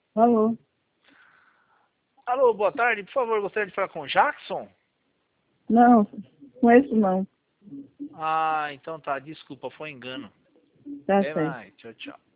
Alô? Alô, boa tarde. Por favor, gostaria de falar com o Jackson? Não, com esse não. Ah, então tá. Desculpa, foi engano. Tá Até certo. mais. Tchau, tchau.